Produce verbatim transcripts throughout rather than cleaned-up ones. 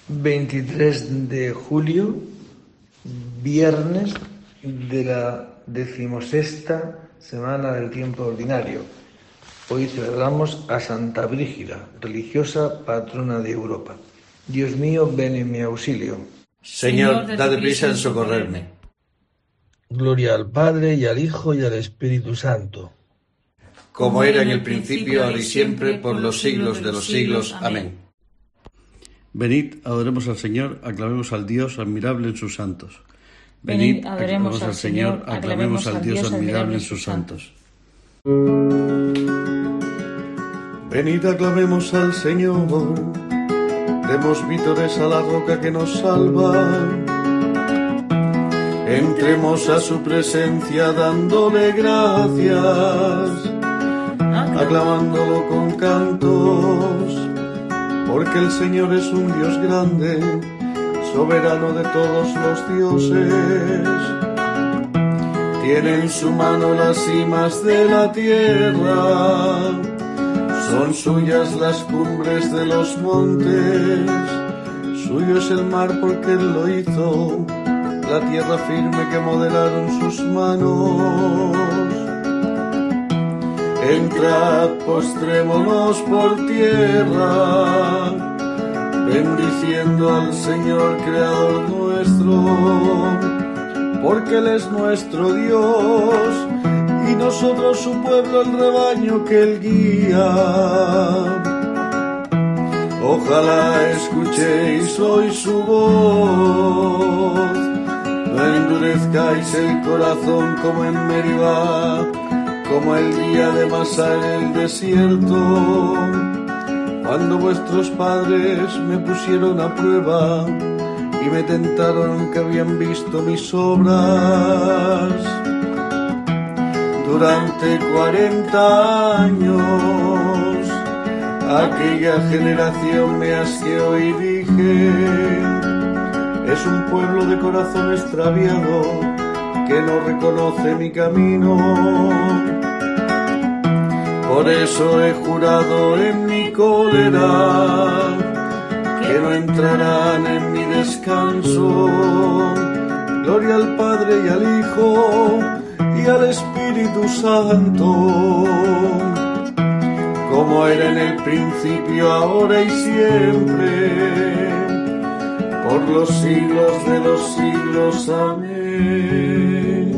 veintitrés de julio, viernes de la decimosexta semana del tiempo ordinario. Hoy celebramos a Santa Brígida, religiosa patrona de Europa. Dios mío, ven en mi auxilio. Señor, dad prisa en socorrerme. Gloria al Padre, y al Hijo, y al Espíritu Santo. Como era en el principio, ahora y siempre, por los siglos de los siglos. Amén. Venid, adoremos al Señor, aclamemos al Dios admirable en sus santos. Venid, adoremos al Señor, aclamemos al Dios admirable en sus santos. Venid, aclamemos al Señor, demos vítores a la roca que nos salva. Entremos a su presencia dándole gracias, aclamándolo con cantos, porque el Señor es un Dios grande, soberano de todos los dioses. Tiene en su mano las cimas de la tierra, son suyas las cumbres de los montes, suyo es el mar porque Él lo hizo, la tierra firme que modelaron sus manos. Entrad, postrémonos por tierra, bendiciendo al Señor Creador nuestro, porque Él es nuestro Dios, y nosotros su pueblo, el rebaño que Él guía. Ojalá escuchéis hoy su voz, no endurezcáis el corazón como en Meribá, como el día de Masá en el desierto, cuando vuestros padres me pusieron a prueba y me tentaron que habían visto mis obras. Durante cuarenta años aquella generación me asqueó y dije: es un pueblo de corazón extraviado que no reconoce mi camino. Por eso he jurado en mi cólera que no entrarán en mi descanso. Gloria al Padre y al Hijo y al Espíritu Santo, como era en el principio, ahora y siempre, por los siglos de los siglos. Amén.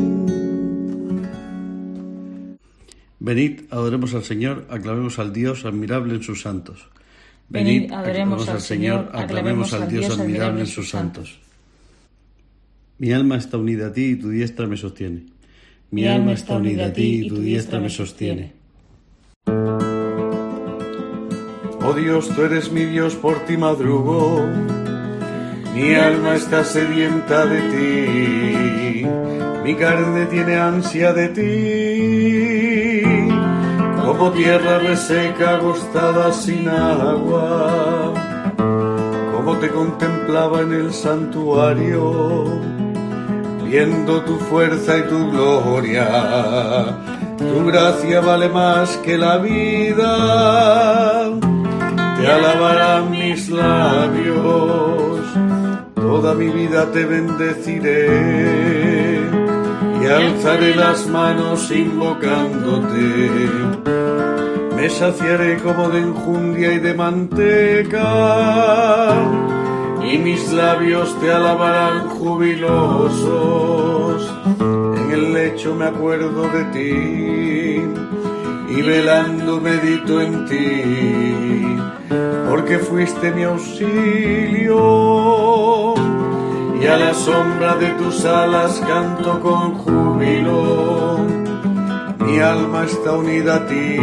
Venid, adoremos al Señor, aclamemos al Dios admirable en sus santos. Venid, adoremos al Señor, aclamemos al Dios admirable en sus santos. Mi alma está unida a ti y tu diestra me sostiene. Mi alma está unida a ti y tu diestra me sostiene. Oh Dios, tú eres mi Dios, por ti madrugo. Mi alma está sedienta de ti, mi carne tiene ansia de ti, como tierra reseca, agostada sin agua. Como te contemplaba en el santuario, viendo tu fuerza y tu gloria, tu gracia vale más que la vida. Te alabarán mis labios, toda mi vida te bendeciré y alzaré las manos invocándote. Me saciaré como de enjundia y de manteca, y mis labios te alabarán jubilosos. En el lecho me acuerdo de ti y velando medito en ti, porque fuiste mi auxilio, y a la sombra de tus alas canto con júbilo. Mi alma está unida a ti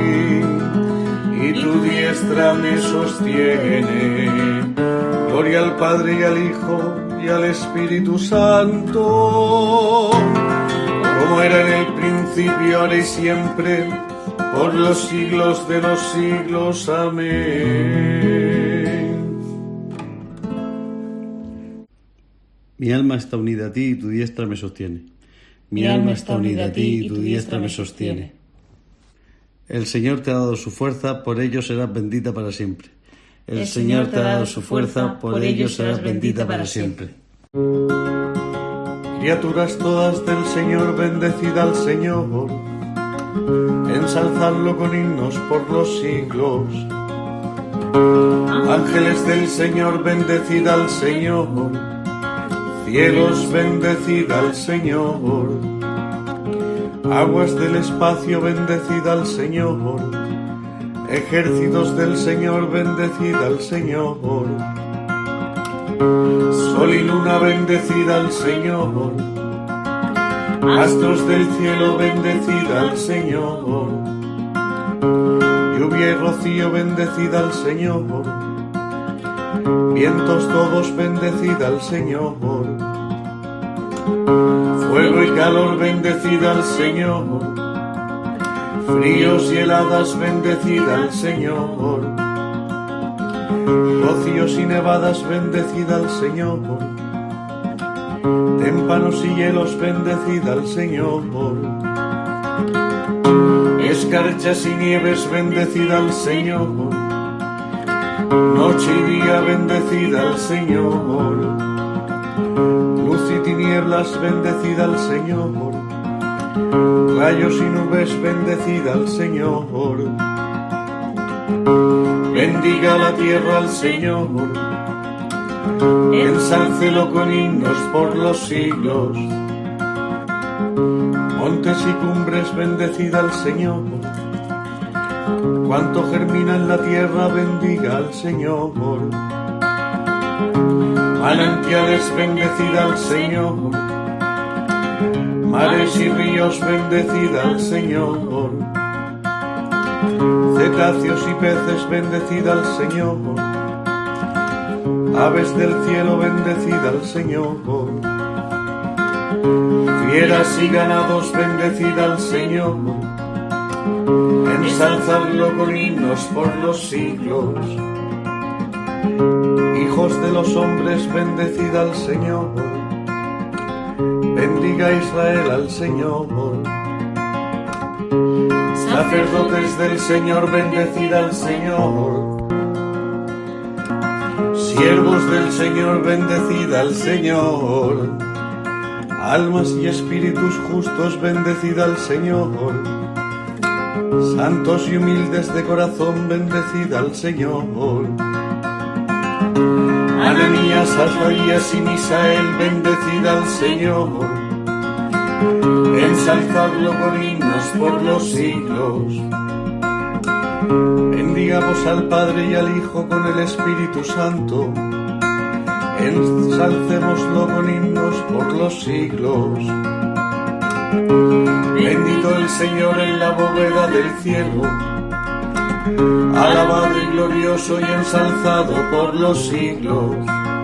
y tu diestra me sostiene. Gloria al Padre y al Hijo y al Espíritu Santo, como era en el principio, ahora y siempre, por los siglos de los siglos. Amén. Mi alma está unida a ti y tu diestra me sostiene. Mi alma está unida a ti y tu diestra me sostiene. El Señor te ha dado su fuerza, por ello serás bendita para siempre. El Señor te ha dado su fuerza, por ello serás bendita para siempre. Criaturas todas del Señor, bendecid al Señor, ensalzadlo con himnos por los siglos. Ángeles del Señor, bendecid al Señor, cielos, bendecid al Señor, aguas del espacio, bendecid al Señor, ejércitos del Señor, bendecid al Señor, sol y luna, bendecid al Señor, astros del cielo, bendecid al Señor, lluvia y rocío, bendecid al Señor, vientos todos, bendecid al Señor, fuego y calor, bendecid al Señor, fríos y heladas, bendecid al Señor, rocíos y nevadas, bendecid al Señor, témpanos y hielos, bendecid al Señor, escarchas y nieves, bendecid al Señor, noche y día, bendecid al Señor, luz y tinieblas, bendecid al Señor, rayos y nubes, bendecid al Señor, bendiga la tierra al Señor, ensálcelo con himnos por los siglos. Montes y cumbres, bendecid al Señor, cuanto germina en la tierra, bendiga al Señor. Manantiales, bendecid al Señor, mares y ríos, bendecid al Señor, cetáceos y peces, bendecid al Señor, aves del cielo, bendecid al Señor, fieras y ganados, bendecid al Señor, ensalzadlo con himnos por los siglos. Hijos de los hombres, bendecid al Señor, bendiga Israel al Señor. Sacerdotes del Señor, bendecid al Señor. Siervos del Señor, bendecid al Señor. Almas y espíritus justos, bendecid al Señor. Santos y humildes de corazón, bendecid al Señor. Ananías, Azarías y Misael, bendecid al Señor. Ensalzadlo con himnos por los siglos. Bendigamos al Padre y al Hijo con el Espíritu Santo. Ensalcémoslo con himnos por los siglos. Bendito el Señor en la bóveda del cielo, alabado y glorioso y ensalzado por los siglos.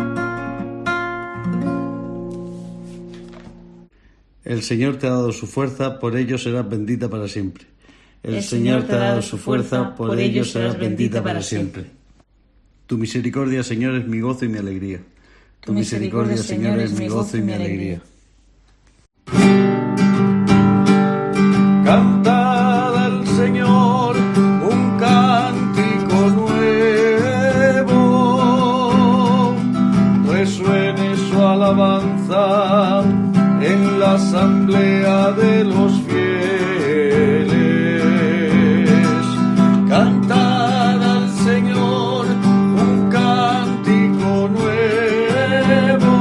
El Señor te ha dado su fuerza, por ello serás bendita para siempre. El Señor te ha dado su fuerza, por ello serás bendita para siempre. Tu misericordia, Señor, es mi gozo y mi alegría. Tu misericordia, Señor, es mi gozo y mi alegría. Cantad al Señor un cántico nuevo, resuene su alabanza en la asamblea de los fieles. Cantad al Señor un cántico nuevo,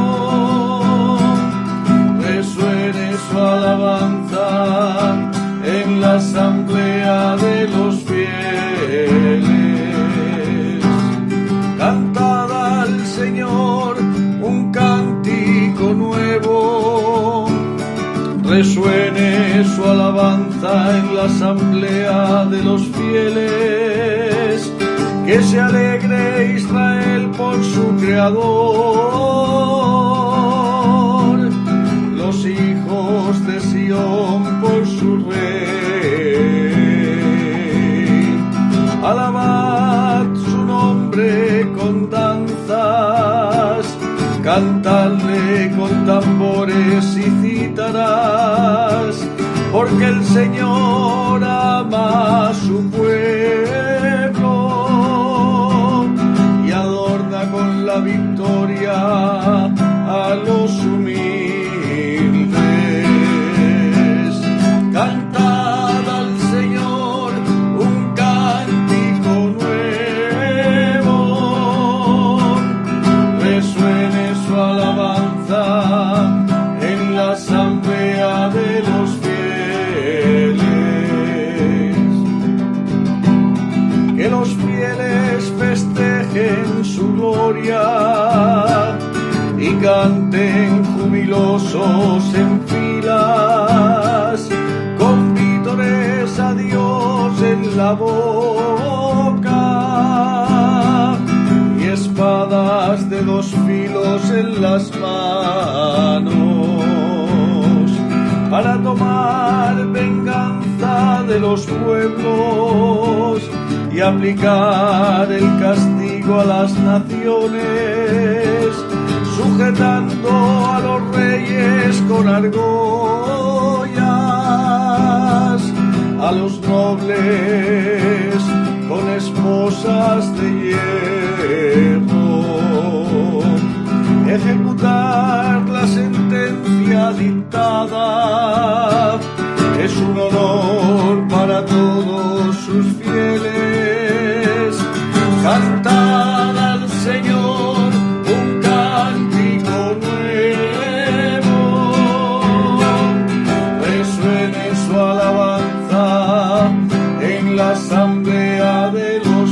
resuene su alabanza en la asamblea de los fieles. Cantad al Señor un cántico nuevo, resuene su alabanza en la asamblea de los fieles. Que se alegre Israel por su Creador, los hijos de Sión por su Rey. Alabad su nombre con danzas, cantadle con tambores y cítaras, porque el Señor ama a su pueblo, los fieles festejen su gloria y canten jubilosos en filas, con vítores a Dios en la boca y espadas de dos filos en las manos, para tomar venganza de los pueblos y aplicar el castigo a las naciones, sujetando a los reyes con argollas, a los nobles con esposas de hierro, ejecutar la sentencia dictada es un honor para todos sus fieles. Cantad al Señor un cántico nuevo, resuene su alabanza en la asamblea de los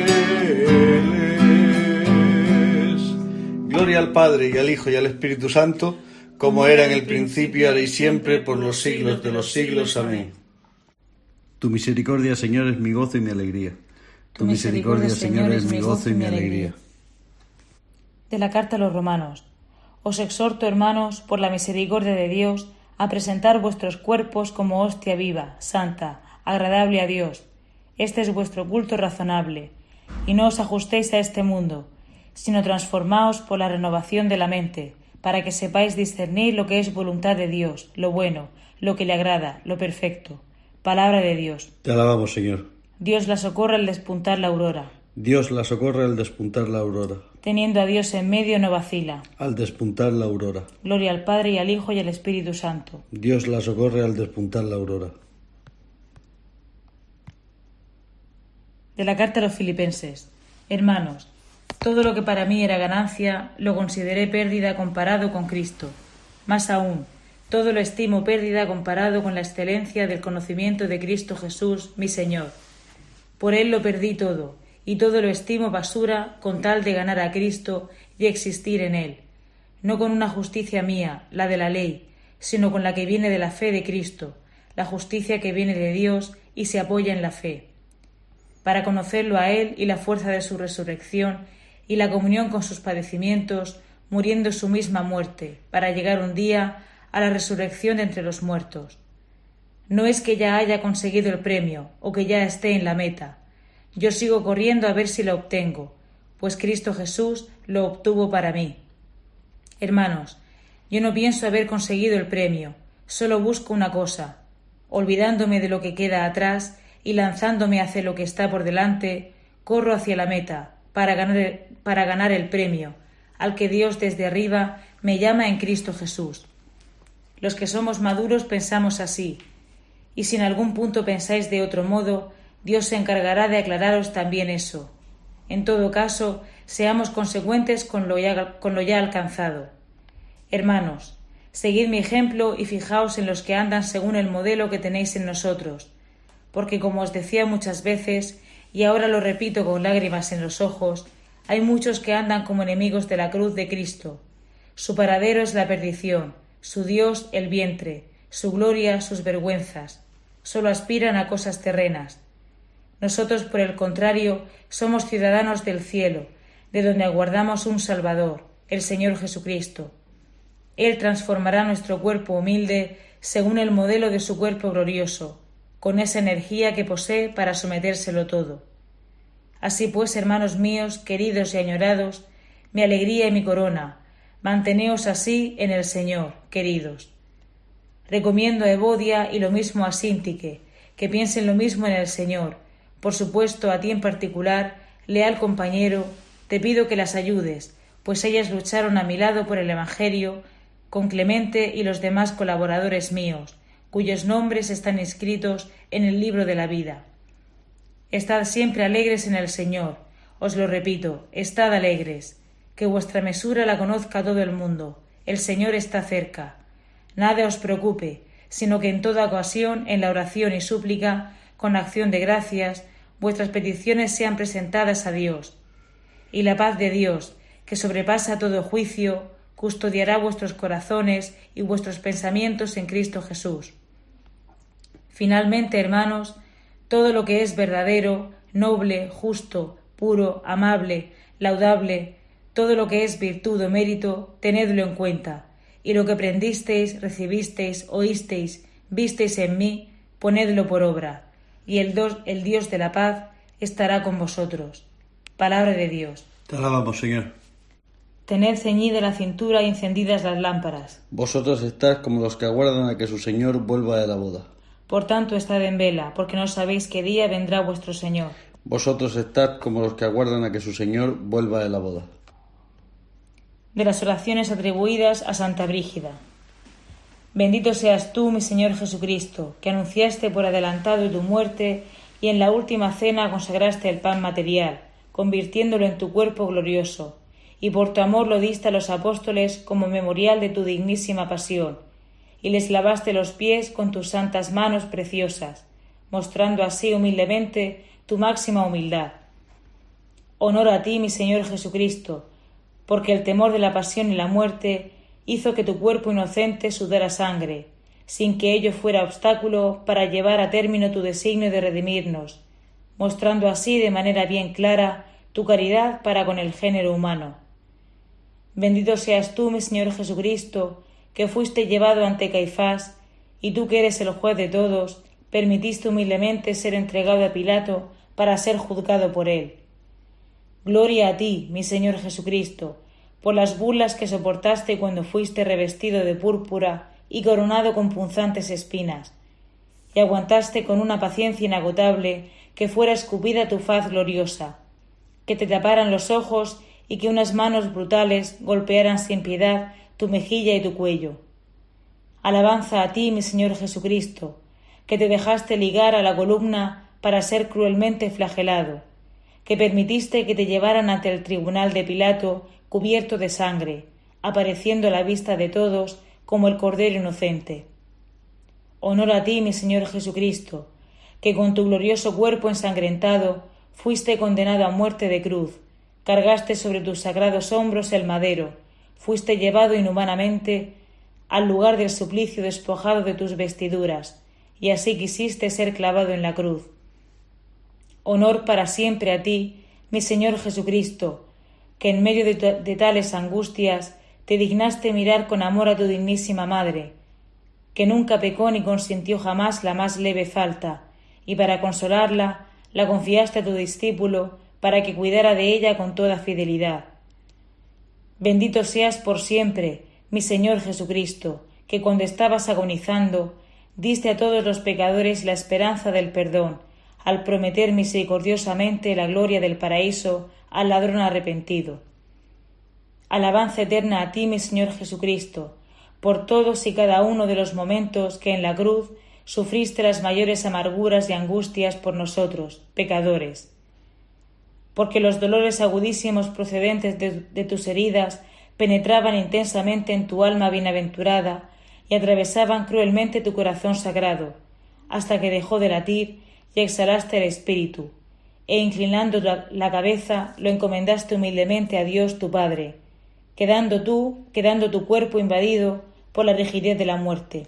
fieles. Gloria al Padre, y al Hijo, y al Espíritu Santo, como era en el principio, ahora y siempre, por los siglos de los siglos. Amén. Tu misericordia, Señor, es mi gozo y mi alegría. Tu misericordia, Señor, es mi gozo y mi alegría. De la carta a los Romanos. Os exhorto, hermanos, por la misericordia de Dios, a presentar vuestros cuerpos como hostia viva, santa, agradable a Dios. Este es vuestro culto razonable. Y no os ajustéis a este mundo, sino transformaos por la renovación de la mente, para que sepáis discernir lo que es voluntad de Dios, lo bueno, lo que le agrada, lo perfecto. Palabra de Dios. Te alabamos, Señor. Dios la socorre al despuntar la aurora. Dios la socorre al despuntar la aurora. Teniendo a Dios en medio no vacila. Al despuntar la aurora. Gloria al Padre y al Hijo y al Espíritu Santo. Dios la socorre al despuntar la aurora. De la carta a los Filipenses. Hermanos, todo lo que para mí era ganancia, lo consideré pérdida comparado con Cristo. Más aún, todo lo estimo pérdida comparado con la excelencia del conocimiento de Cristo Jesús, mi Señor. Por Él lo perdí todo, y todo lo estimo basura con tal de ganar a Cristo y existir en Él, no con una justicia mía, la de la ley, sino con la que viene de la fe de Cristo, la justicia que viene de Dios y se apoya en la fe, para conocerlo a Él y la fuerza de su resurrección y la comunión con sus padecimientos, muriendo su misma muerte, para llegar un día a la resurrección de entre los muertos. No es que ya haya conseguido el premio o que ya esté en la meta. Yo sigo corriendo a ver si lo obtengo, pues Cristo Jesús lo obtuvo para mí. Hermanos, yo no pienso haber conseguido el premio, solo busco una cosa, olvidándome de lo que queda atrás y lanzándome hacia lo que está por delante, corro hacia la meta, para ganar, para ganar el premio, al que Dios desde arriba me llama en Cristo Jesús. Los que somos maduros pensamos así, y si en algún punto pensáis de otro modo, Dios se encargará de aclararos también eso. En todo caso, seamos consecuentes con lo ya, con lo ya alcanzado. Hermanos, seguid mi ejemplo y fijaos en los que andan según el modelo que tenéis en nosotros, porque como os decía muchas veces, y ahora lo repito con lágrimas en los ojos, hay muchos que andan como enemigos de la cruz de Cristo. Su paradero es la perdición, su Dios el vientre, su gloria sus vergüenzas. Solo aspiran a cosas terrenas. Nosotros, por el contrario, somos ciudadanos del cielo, de donde aguardamos un Salvador, el Señor Jesucristo. Él transformará nuestro cuerpo humilde según el modelo de su cuerpo glorioso, con esa energía que posee para sometérselo todo. Así pues, hermanos míos, queridos y añorados, mi alegría y mi corona, manteneos así en el Señor, queridos. Recomiendo a Evodia y lo mismo a Síntique, que piensen lo mismo en el Señor. Por supuesto, a ti en particular, leal compañero, te pido que las ayudes, pues ellas lucharon a mi lado por el Evangelio, con Clemente y los demás colaboradores míos, cuyos nombres están inscritos en el libro de la vida. Estad siempre alegres en el Señor, os lo repito, estad alegres, que vuestra mesura la conozca todo el mundo, el Señor está cerca. Nada os preocupe, sino que en toda ocasión, en la oración y súplica, con acción de gracias, vuestras peticiones sean presentadas a Dios. Y la paz de Dios, que sobrepasa todo juicio, custodiará vuestros corazones y vuestros pensamientos en Cristo Jesús. Finalmente, hermanos, todo lo que es verdadero, noble, justo, puro, amable, laudable, todo lo que es virtud o mérito, tenedlo en cuenta, y lo que aprendisteis, recibisteis, oísteis, visteis en mí, ponedlo por obra, y el, dos, el Dios de la paz estará con vosotros. Palabra de Dios. Te alabamos, Señor. Tened ceñida la cintura y encendidas las lámparas. Vosotros estáis como los que aguardan a que su Señor vuelva de la boda. Por tanto, estad en vela, porque no sabéis qué día vendrá vuestro Señor. Vosotros estáis como los que aguardan a que su Señor vuelva de la boda. De las oraciones atribuidas a Santa Brígida. Bendito seas tú, mi Señor Jesucristo, que anunciaste por adelantado tu muerte y en la última cena consagraste el pan material, convirtiéndolo en tu cuerpo glorioso, y por tu amor lo diste a los apóstoles como memorial de tu dignísima pasión, y les lavaste los pies con tus santas manos preciosas, mostrando así humildemente tu máxima humildad. Honor a ti, mi Señor Jesucristo, porque el temor de la pasión y la muerte hizo que tu cuerpo inocente sudara sangre, sin que ello fuera obstáculo para llevar a término tu designio de redimirnos, mostrando así de manera bien clara tu caridad para con el género humano. Bendito seas tú, mi Señor Jesucristo, que fuiste llevado ante Caifás, y tú que eres el juez de todos, permitiste humildemente ser entregado a Pilato para ser juzgado por él. Gloria a ti, mi Señor Jesucristo, por las burlas que soportaste cuando fuiste revestido de púrpura y coronado con punzantes espinas, y aguantaste con una paciencia inagotable que fuera escupida tu faz gloriosa, que te taparan los ojos y que unas manos brutales golpearan sin piedad tu mejilla y tu cuello. Alabanza a ti, mi Señor Jesucristo, que te dejaste ligar a la columna para ser cruelmente flagelado, que permitiste que te llevaran ante el tribunal de Pilato cubierto de sangre, apareciendo a la vista de todos como el Cordero inocente. Honor a ti, mi Señor Jesucristo, que con tu glorioso cuerpo ensangrentado fuiste condenado a muerte de cruz, cargaste sobre tus sagrados hombros el madero, fuiste llevado inhumanamente al lugar del suplicio despojado de tus vestiduras, y así quisiste ser clavado en la cruz. Honor para siempre a ti, mi Señor Jesucristo, que en medio de, de tales angustias te dignaste mirar con amor a tu dignísima Madre, que nunca pecó ni consintió jamás la más leve falta, y para consolarla la confiaste a tu discípulo para que cuidara de ella con toda fidelidad. Bendito seas por siempre, mi Señor Jesucristo, que cuando estabas agonizando diste a todos los pecadores la esperanza del perdón, al prometer misericordiosamente la gloria del paraíso al ladrón arrepentido. Alabanza eterna a ti, mi Señor Jesucristo, por todos y cada uno de los momentos que en la cruz sufriste las mayores amarguras y angustias por nosotros, pecadores. Porque los dolores agudísimos procedentes de, de tus heridas penetraban intensamente en tu alma bienaventurada y atravesaban cruelmente tu corazón sagrado, hasta que dejó de latir y exhalaste el espíritu, e inclinando la, la cabeza lo encomendaste humildemente a Dios tu Padre, quedando tú, quedando tu cuerpo invadido por la rigidez de la muerte.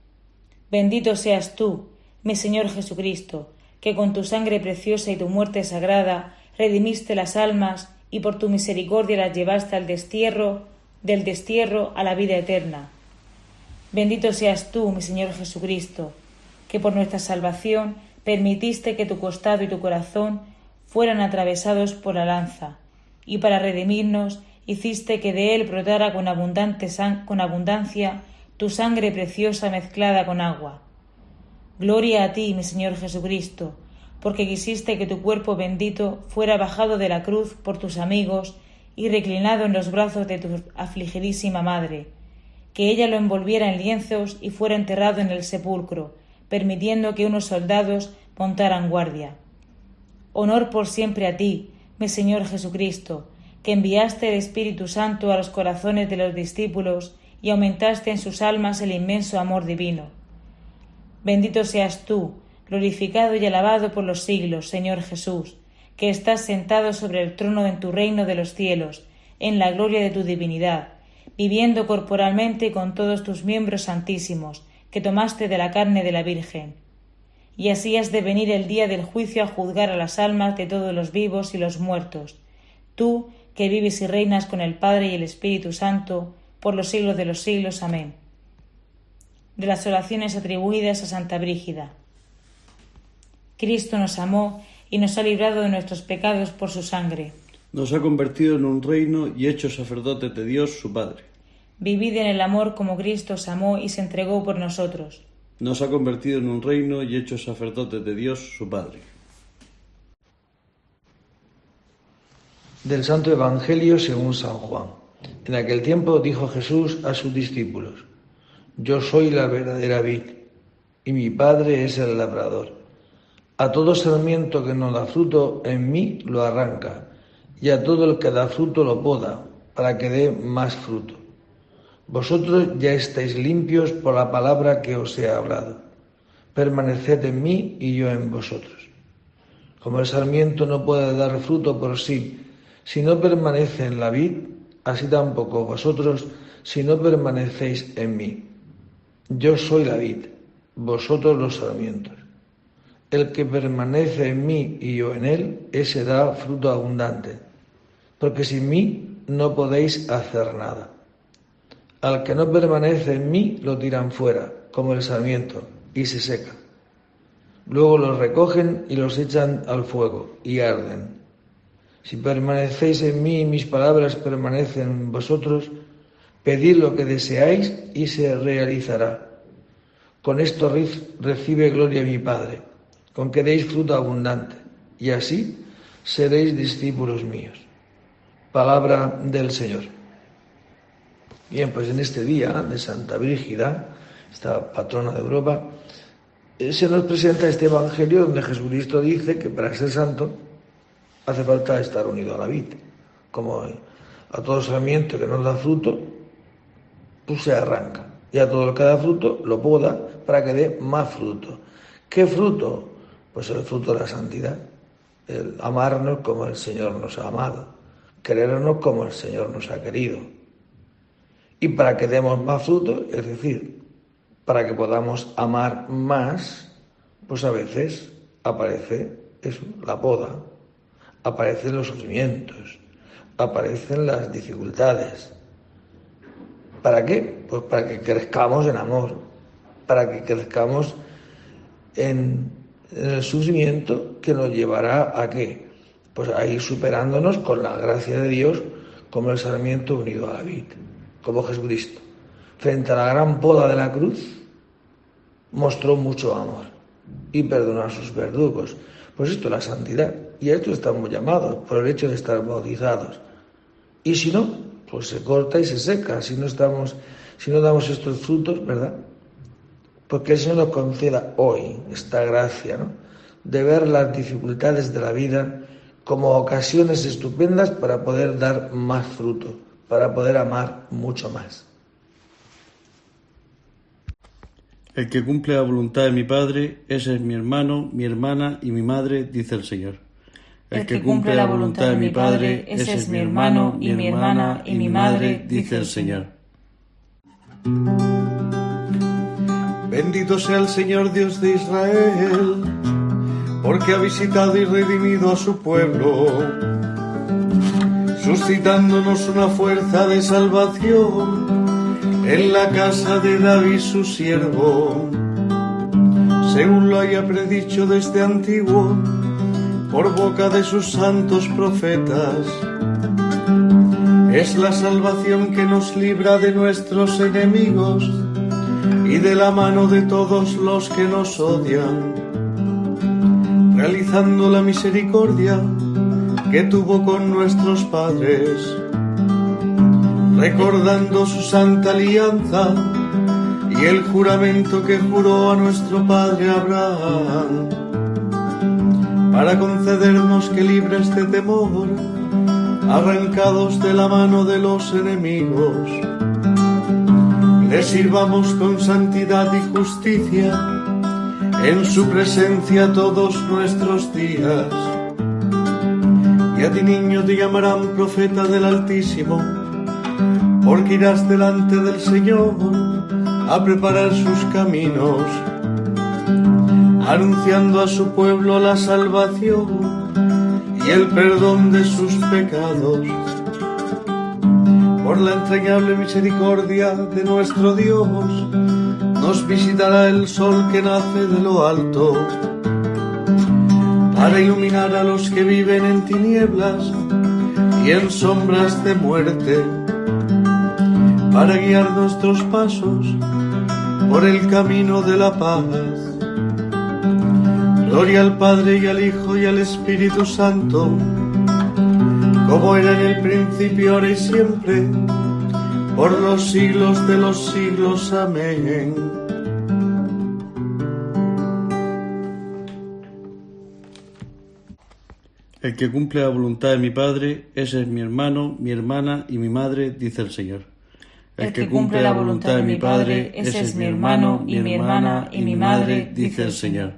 Bendito seas tú, mi Señor Jesucristo, que con tu sangre preciosa y tu muerte sagrada redimiste las almas y por tu misericordia las llevaste al destierro, del destierro a la vida eterna. Bendito seas tú, mi Señor Jesucristo, que por nuestra salvación permitiste que tu costado y tu corazón fueran atravesados por la lanza, y para redimirnos hiciste que de él brotara con, abundante san- con abundancia tu sangre preciosa mezclada con agua. Gloria a ti, mi Señor Jesucristo, porque quisiste que tu cuerpo bendito fuera bajado de la cruz por tus amigos y reclinado en los brazos de tu afligidísima madre, que ella lo envolviera en lienzos y fuera enterrado en el sepulcro, permitiendo que unos soldados montaran guardia. Honor por siempre a ti, mi Señor Jesucristo, que enviaste el Espíritu Santo a los corazones de los discípulos y aumentaste en sus almas el inmenso amor divino. Bendito seas tú, glorificado y alabado por los siglos, Señor Jesús, que estás sentado sobre el trono en tu reino de los cielos, en la gloria de tu divinidad, viviendo corporalmente con todos tus miembros santísimos, que tomaste de la carne de la Virgen. Y así has de venir el día del juicio a juzgar a las almas de todos los vivos y los muertos, tú que vives y reinas con el Padre y el Espíritu Santo, por los siglos de los siglos. Amén. De las oraciones atribuidas a Santa Brígida. Cristo nos amó y nos ha librado de nuestros pecados por su sangre. Nos ha convertido en un reino y hecho sacerdotes de Dios, su Padre. Vivid en el amor como Cristo os amó y se entregó por nosotros. Nos ha convertido en un reino y hecho sacerdotes de Dios, su Padre. Del Santo Evangelio según San Juan. En aquel tiempo dijo Jesús a sus discípulos: Yo soy la verdadera vid, y mi Padre es el labrador. A todo sarmiento que no da fruto en mí lo arranca, y a todo el que da fruto lo poda, para que dé más fruto. Vosotros ya estáis limpios por la palabra que os he hablado. Permaneced en mí y yo en vosotros. Como el sarmiento no puede dar fruto por sí, si no permanece en la vid, así tampoco vosotros, si no permanecéis en mí. Yo soy la vid, vosotros los sarmientos. El que permanece en mí y yo en él, ese da fruto abundante, porque sin mí no podéis hacer nada. Al que no permanece en mí, lo tiran fuera, como el sarmiento, y se seca. Luego los recogen y los echan al fuego, y arden. Si permanecéis en mí y mis palabras permanecen en vosotros, pedid lo que deseáis y se realizará. Con esto recibe gloria mi Padre, con que deis fruto abundante, y así seréis discípulos míos. Palabra del Señor. Bien, pues en este día de Santa Brígida, esta patrona de Europa, se nos presenta este Evangelio donde Jesucristo dice que para ser santo hace falta estar unido a la vid. Como a todo sarmiento que no da fruto, pues se arranca. Y a todo el que da fruto lo poda para que dé más fruto. ¿Qué fruto? Pues el fruto de la santidad. El amarnos como el Señor nos ha amado. Querernos como el Señor nos ha querido. Y para que demos más fruto, es decir, para que podamos amar más, pues a veces aparece eso, la poda, aparecen los sufrimientos, aparecen las dificultades. ¿Para qué? Pues para que crezcamos en amor, para que crezcamos en, en el sufrimiento que nos llevará a ¿qué? Pues a ir superándonos con la gracia de Dios como el sarmiento unido a la vid, como Jesucristo. Frente a la gran poda de la cruz, mostró mucho amor y perdonó a sus verdugos. Pues esto es la santidad, y a esto estamos llamados por el hecho de estar bautizados. Y si no, pues se corta y se seca, si no estamos, si no damos estos frutos, ¿verdad? Porque el Señor nos conceda hoy esta gracia, ¿no?, de ver las dificultades de la vida como ocasiones estupendas para poder dar más fruto, para poder amar mucho más. El que cumple la voluntad de mi Padre, ese es mi hermano, mi hermana y mi madre, dice el Señor. El que cumple la voluntad de mi Padre, ese es mi hermano y mi hermana y mi madre, dice el Señor. Bendito sea el Señor Dios de Israel, porque ha visitado y redimido a su pueblo, suscitándonos una fuerza de salvación en la casa de David su siervo, según lo haya predicho desde antiguo, por boca de sus santos profetas. Es la salvación que nos libra de nuestros enemigos y de la mano de todos los que nos odian, realizando la misericordia que tuvo con nuestros padres, recordando su santa alianza y el juramento que juró a nuestro padre Abraham, para concedernos que libres de temor, arrancados de la mano de los enemigos, le sirvamos con santidad y justicia en su presencia todos nuestros días. Y a ti, niño, te llamarán profeta del Altísimo, porque irás delante del Señor a preparar sus caminos, anunciando a su pueblo la salvación y el perdón de sus pecados. Por la entrañable misericordia de nuestro Dios, nos visitará el sol que nace de lo alto, para iluminar a los que viven en tinieblas y en sombras de muerte, para guiar nuestros pasos por el camino de la paz. Gloria al Padre y al Hijo y al Espíritu Santo, como era en el principio, ahora y siempre, por los siglos de los siglos. Amén. El que cumple la voluntad de mi Padre, ese es mi hermano, mi hermana y mi madre, dice el Señor. El que cumple la voluntad de mi Padre, ese es mi hermano y mi hermana y mi madre, dice el Señor.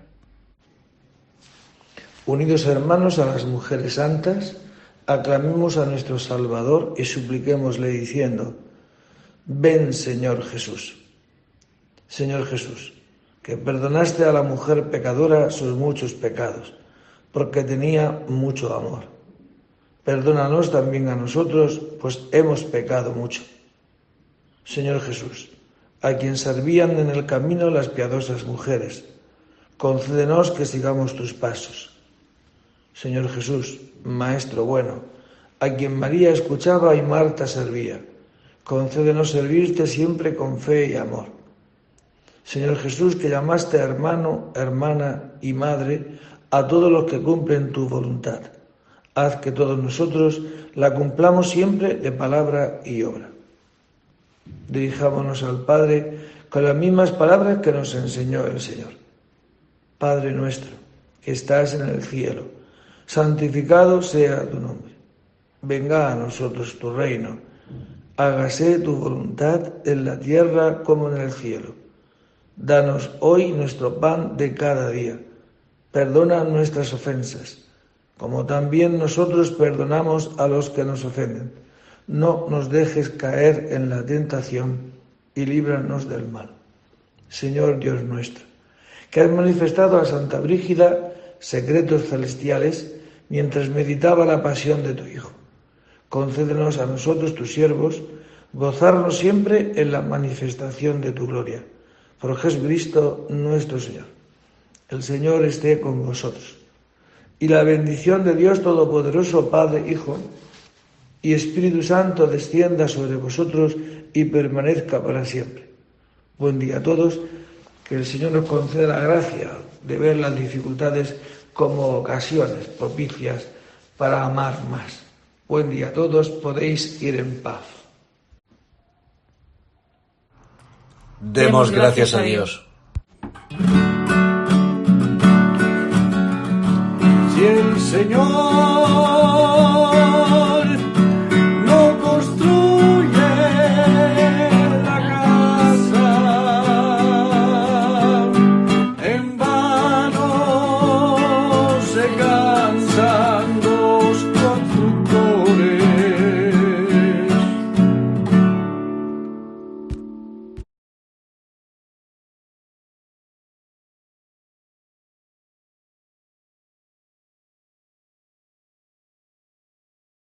Unidos hermanos a las mujeres santas, aclamemos a nuestro Salvador y supliquémosle diciendo: ven, Señor Jesús. Señor Jesús, que perdonaste a la mujer pecadora sus muchos pecados, porque tenía mucho amor. Perdónanos también a nosotros, pues hemos pecado mucho. Señor Jesús, a quien servían en el camino las piadosas mujeres, concédenos que sigamos tus pasos. Señor Jesús, Maestro bueno, a quien María escuchaba y Marta servía, concédenos servirte siempre con fe y amor. Señor Jesús, que llamaste hermano, hermana y madre a todos los que cumplen tu voluntad, haz que todos nosotros la cumplamos siempre de palabra y obra. Dirijámonos al Padre con las mismas palabras que nos enseñó el Señor. Padre nuestro, que estás en el cielo, santificado sea tu nombre. Venga a nosotros tu reino. Hágase tu voluntad en la tierra como en el cielo. Danos hoy nuestro pan de cada día. Perdona nuestras ofensas, como también nosotros perdonamos a los que nos ofenden. No nos dejes caer en la tentación y líbranos del mal. Señor Dios nuestro, que has manifestado a Santa Brígida secretos celestiales mientras meditaba la pasión de tu Hijo, concédenos a nosotros, tus siervos, gozarnos siempre en la manifestación de tu gloria. Por Jesucristo nuestro Señor. El Señor esté con vosotros. Y la bendición de Dios Todopoderoso, Padre, Hijo y Espíritu Santo descienda sobre vosotros y permanezca para siempre. Buen día a todos. Que el Señor nos conceda la gracia de ver las dificultades como ocasiones propicias para amar más. Buen día a todos. Podéis ir en paz. Demos gracias a Dios. Si el Señor